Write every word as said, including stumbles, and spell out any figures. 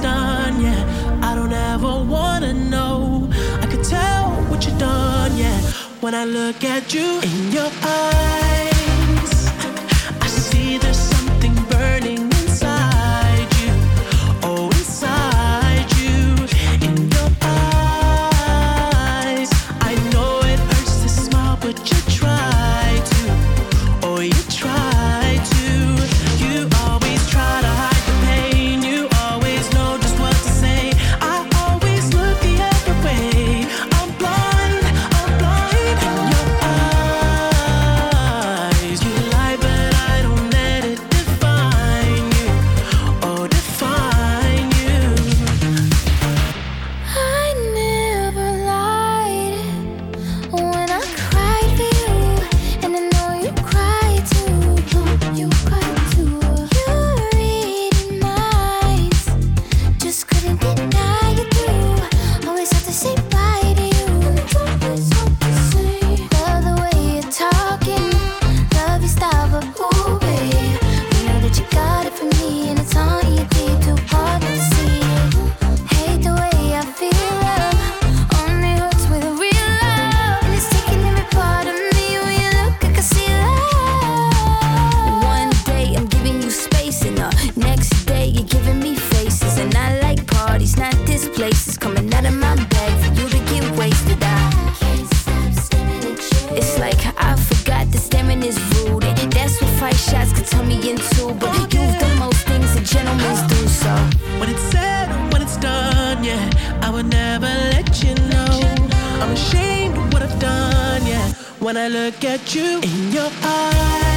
done, yeah. I don't ever wanna know. I could tell what you've done, yeah. When I look at you in your eyes, I see there's something burning inside you. Oh, inside you. In your eyes, I know it hurts to smile, but you try to. Oh, you try to. You always try to hide the pain. You always know just what to say. I always look the other way. I'm blind, I'm blind. In your eyes, you lie, but I don't let it define you. Oh, define you. I never lied when I cried for you, and I know you cried too. You cried too. You read minds, just couldn't deny you through. Always have to say bye to you. It's always hard to say. Love the way you're talking, love your style, but ooh, babe, you know that you got it from me, and it's on you deep, too hard not to see. Hate the way I feel love, only hurts with a real love, and it's taking every part of me. When you look, I can see love. One day I'm giving you space, and the next day you're giving me faces. And I like parties, not this place. It's coming out of my bag for you to get wasted. I can't stop staring at you. It's like I forgot that staring is rude, and that's what five shots could turn me into. But you've done most things that gentlemen do, so When it's said, when it's done, yeah, I would never let you know. I'm ashamed of what I've done, yeah. When I look at you in your eyes,